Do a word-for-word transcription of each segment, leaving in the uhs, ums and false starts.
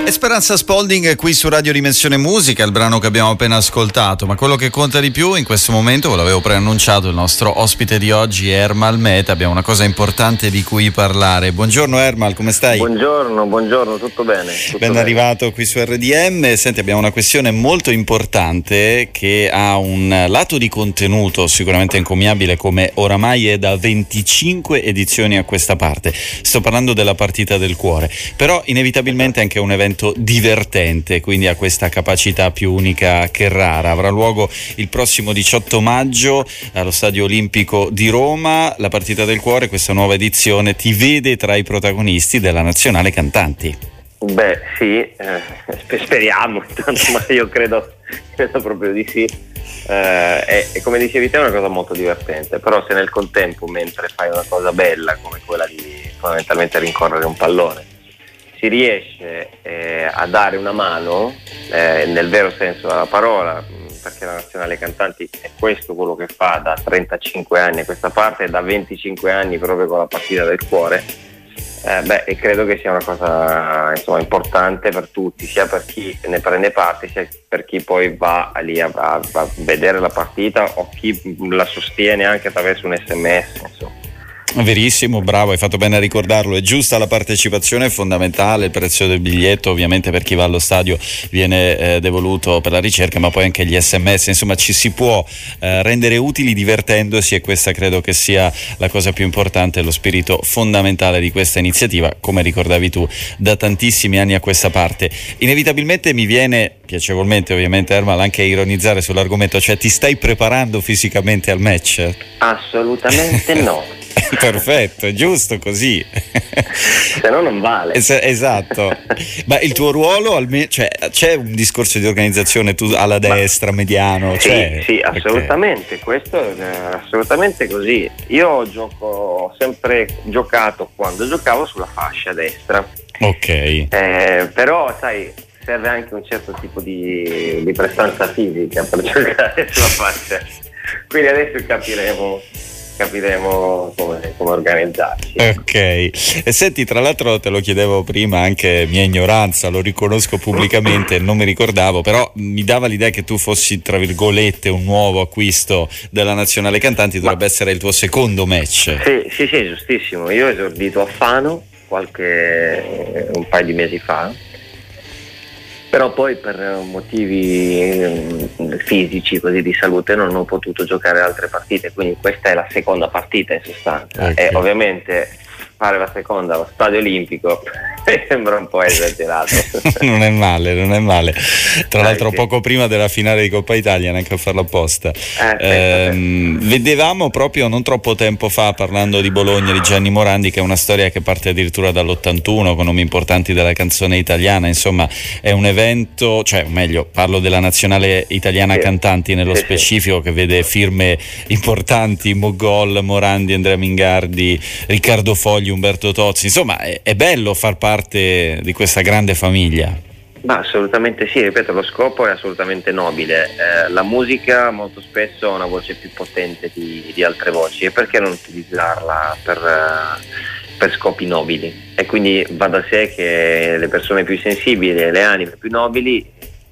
Esperanza Spalding qui su Radio Dimensione Musica, il brano che abbiamo appena ascoltato, ma quello che conta di più in questo momento, ve l'avevo preannunciato, il nostro ospite di oggi è Ermal Meta. Abbiamo una cosa importante di cui parlare. Buongiorno Ermal, come stai? Buongiorno, buongiorno, tutto bene? Tutto ben bene. Arrivato qui su R D M. Senti, abbiamo una questione molto importante che ha un lato di contenuto sicuramente encomiabile, come oramai è da venticinque edizioni a questa parte. Sto parlando della partita del cuore, però inevitabilmente anche un evento divertente, quindi ha questa capacità più unica che rara. Avrà luogo il prossimo diciotto maggio allo Stadio Olimpico di Roma. La partita del cuore, questa nuova edizione, ti vede tra i protagonisti della Nazionale Cantanti. Beh sì, eh, speriamo intanto, ma io credo, credo proprio di sì. Eh, e, e come dicevi te è una cosa molto divertente, però se nel contempo, mentre fai una cosa bella come quella di fondamentalmente rincorrere un pallone, si riesce eh, a dare una mano eh, nel vero senso della parola, perché la Nazionale Cantanti è questo quello che fa da trentacinque anni a questa parte e da venticinque anni proprio con la partita del cuore, eh, beh, e credo che sia una cosa insomma importante per tutti, sia per chi ne prende parte sia per chi poi va lì a, a, a vedere la partita o chi la sostiene anche attraverso un sms, insomma. Verissimo, bravo, hai fatto bene a ricordarlo. È giusta la partecipazione, è fondamentale. Il prezzo del biglietto ovviamente per chi va allo stadio viene eh, devoluto per la ricerca, ma poi anche gli sms, insomma ci si può eh, rendere utili divertendosi, e questa credo che sia la cosa più importante, lo spirito fondamentale di questa iniziativa, come ricordavi tu, da tantissimi anni a questa parte. Inevitabilmente mi viene, piacevolmente ovviamente Ermal, anche a ironizzare sull'argomento, cioè ti stai preparando fisicamente al match? Assolutamente no. Perfetto, è giusto così. Se no non vale. Es- esatto. Ma il tuo ruolo, almeno, cioè, c'è un discorso di organizzazione, tu alla destra, mediano? Sì, cioè, sì, assolutamente, okay. Questo è assolutamente così. Io gioco, ho sempre giocato quando giocavo sulla fascia destra. Ok. Eh, però, sai, serve anche un certo tipo di, di prestanza fisica per giocare sulla fascia. Quindi adesso capiremo. capiremo come, come organizzarci. Ok, e senti, tra l'altro te lo chiedevo prima, anche mia ignoranza, lo riconosco pubblicamente, non mi ricordavo, però mi dava l'idea che tu fossi tra virgolette un nuovo acquisto della Nazionale Cantanti. Dovrebbe Ma... essere il tuo secondo match. Sì, sì, sì, giustissimo. Io ho esordito a Fano qualche un paio di mesi fa, però poi per motivi fisici, così di salute, non ho potuto giocare altre partite, quindi questa è la seconda partita in sostanza. Okay. E ovviamente fare la seconda allo Stadio Olimpico mi sembra un po' esagerato. Non è male, non è male. Tra Dai, l'altro sì. Poco prima della finale di Coppa Italia, neanche a farlo apposta. Eh, ehm, vedevamo proprio non troppo tempo fa, parlando di Bologna, di Gianni Morandi, che è una storia che parte addirittura dall'ottantuno con nomi importanti della canzone italiana. Insomma, è un evento, cioè meglio, parlo della Nazionale Italiana sì. Cantanti nello sì, specifico, sì. che vede firme importanti: Mogol, Morandi, Andrea Mingardi, Riccardo Fogli, Umberto Tozzi. Insomma, è, è bello far parte di questa grande famiglia. Ma assolutamente sì, ripeto, lo scopo è assolutamente nobile. Eh, la musica molto spesso ha una voce più potente di, di altre voci, e perché non utilizzarla per, uh, per scopi nobili? E quindi va da sé che le persone più sensibili e le anime più nobili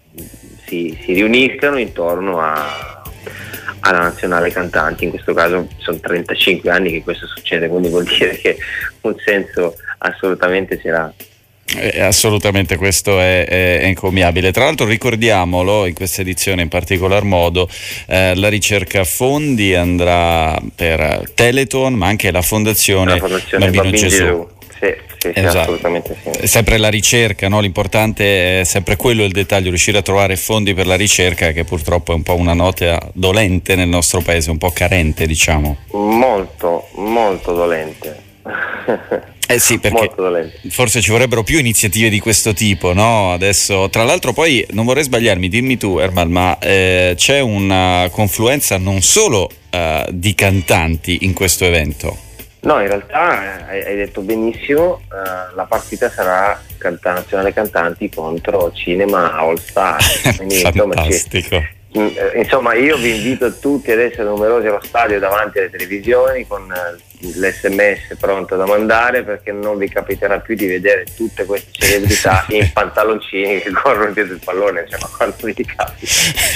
si, si riuniscano intorno a alla Nazionale Cantanti. In questo caso sono trentacinque anni che questo succede, quindi vuol dire che un senso assolutamente ce l'ha. Eh, assolutamente, questo è, è, è encomiabile. Tra l'altro ricordiamolo, in questa edizione in particolar modo eh, la ricerca fondi andrà per Telethon, ma anche la Fondazione, la fondazione Bambino, Bambino Gesù, Gesù. Sì, sì, sì, esatto. Assolutamente sì. Sempre la ricerca, no? L'importante è sempre quello, il dettaglio, riuscire a trovare fondi per la ricerca, che purtroppo è un po' una nota dolente nel nostro paese, un po' carente, diciamo. Molto, molto dolente. Eh sì, perché forse ci vorrebbero più iniziative di questo tipo, no? Adesso, tra l'altro, poi non vorrei sbagliarmi, dimmi tu Ermal, ma eh, c'è una confluenza non solo eh, di cantanti in questo evento? No, in realtà hai, hai detto benissimo, uh, la partita sarà Canta- Nazionale Cantanti contro Cinema All Star. Quindi, fantastico. Insomma, ci, insomma, io vi invito tutti ad essere numerosi allo stadio davanti alle televisioni con l'esse emme esse pronto da mandare, perché non vi capiterà più di vedere tutte queste celebrità in pantaloncini che corrono dietro il pallone, cioè, ma quando vi capita.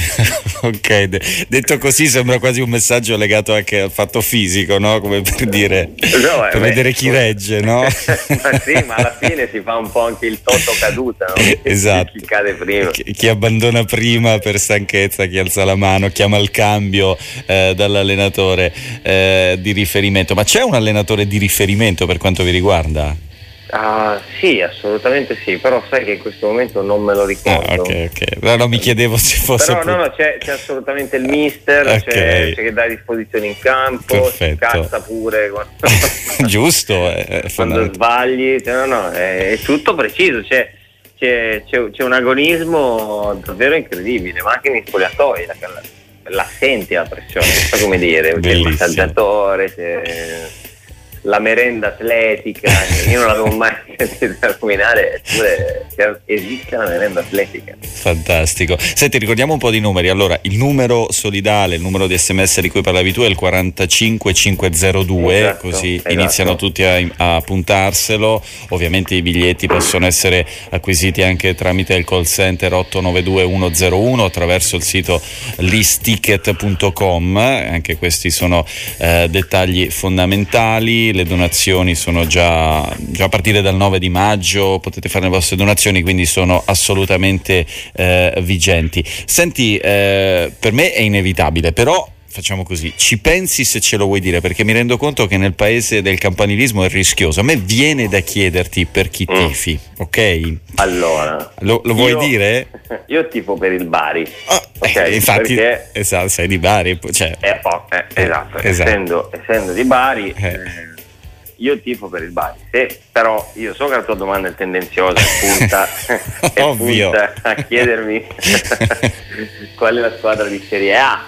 Ok, de- detto così sembra quasi un messaggio legato anche al fatto fisico, no? Come per dire, no, per beh, vedere chi regge, no? Ma sì, ma alla fine si fa un po' anche il toto caduta, no? Esatto. Chi cade prima. Chi, chi abbandona prima per stanchezza, chi alza la mano, chiama il cambio eh, dall'allenatore eh, di riferimento. Ma c'è un allenatore di riferimento per quanto vi riguarda? Ah, sì, assolutamente sì, però sai che in questo momento non me lo ricordo. Ah, ok, ok. No, no, mi chiedevo se fosse. Però no, no, c'è, c'è assolutamente il mister, okay. c'è, c'è che dà disposizione in campo, si cazza pure quando, giusto, è quando sbagli, cioè, no, no, è, è tutto preciso, c'è, c'è, c'è, c'è un agonismo davvero incredibile, ma anche nei spogliatoi la, la, la senti la pressione, non so come dire, c'è il massaggiatore, c'è la merenda atletica, io non l'avevo mai sentito nominare, eppure esiste la merenda atletica. Fantastico. Senti, ricordiamo un po' di numeri. Allora, il numero solidale, il numero di esse emme esse di cui parlavi tu è il quarantacinque cinquecentodue, esatto, così esatto. Iniziano tutti a, a puntarselo. Ovviamente i biglietti possono essere acquisiti anche tramite il call center otto nove due uno zero uno, attraverso il sito listicket punto com. Anche questi sono eh, dettagli fondamentali. Le donazioni sono già, già a partire dal nove di maggio, potete fare le vostre donazioni, quindi sono assolutamente eh, vigenti. Senti, eh, per me è inevitabile, però facciamo così, ci pensi se ce lo vuoi dire, perché mi rendo conto che nel paese del campanilismo è rischioso. A me viene da chiederti per chi tifi, mm. ok? Allora, lo, lo vuoi io, dire? Io tifo per il Bari. Oh, okay, eh, infatti, perché, esatto, sei di Bari, cioè, eh, oh, eh, esatto, esatto. Essendo, essendo di Bari. Eh. Eh, io tifo per il Bari, se però io so che la tua domanda è tendenziosa e punta, e punta a chiedermi qual è la squadra di Serie A.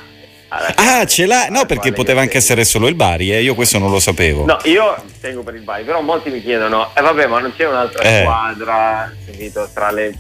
Ah, ce l'ha? No, perché poteva anche essere solo il Bari, eh? Io questo non lo sapevo. No, io tengo per il Bari, però molti mi chiedono, eh vabbè, ma non c'è un'altra eh. squadra, capito, tra le...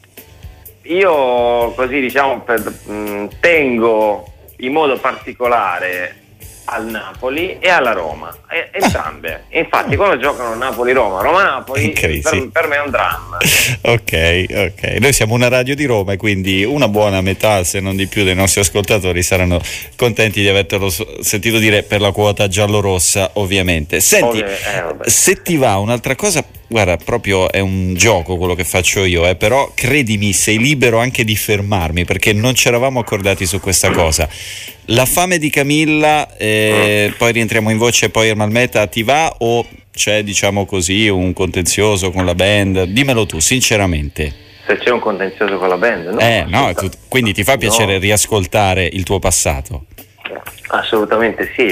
Io così diciamo per, mh, tengo in modo particolare al Napoli e alla Roma, e, entrambe. E infatti quando giocano Napoli-Roma, Roma-Napoli, per, per me è un dramma. Ok, ok. Noi siamo una radio di Roma e quindi una buona metà, se non di più, dei nostri ascoltatori saranno contenti di avertelo sentito dire per la quota giallorossa, ovviamente. Senti, eh, se ti va un'altra cosa, guarda, proprio è un gioco quello che faccio io, eh, però credimi, sei libero anche di fermarmi, perché non ci eravamo accordati su questa cosa. La fame di Camilla, eh, poi rientriamo in voce e poi Ermal Meta, ti va o c'è, diciamo così, un contenzioso con la band? Dimmelo tu, sinceramente. Se c'è un contenzioso con la band, no? Eh, no, tu, quindi ti fa piacere no. riascoltare il tuo passato? Assolutamente sì,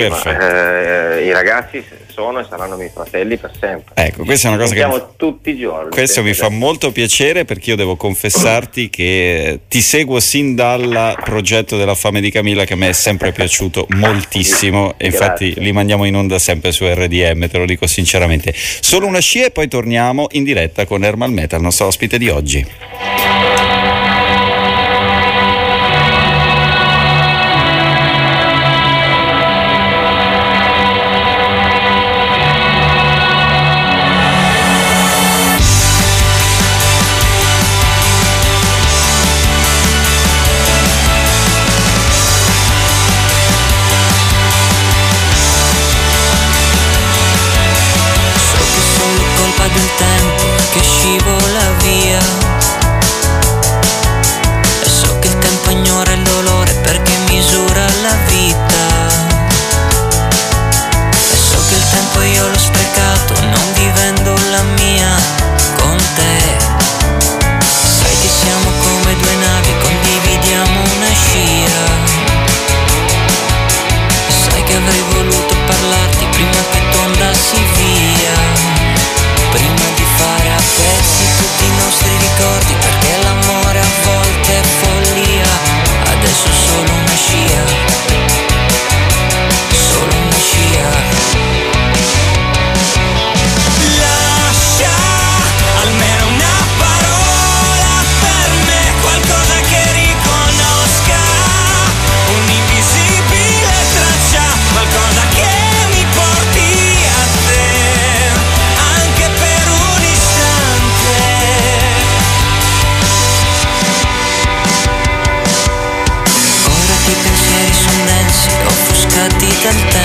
ma, eh, i ragazzi sono e saranno miei fratelli per sempre. Ecco, questa è una cosa che mi... tutti i giorni. Questo mi fa molto piacere, perché io devo confessarti che ti seguo sin dal progetto della fame di Camilla, che a me è sempre piaciuto moltissimo e infatti li mandiamo in onda sempre su erre di emme, te lo dico sinceramente. Solo una scia e poi torniamo in diretta con Ermal Meta, il nostro ospite di oggi. Tutti i nostri ricordi del tempo.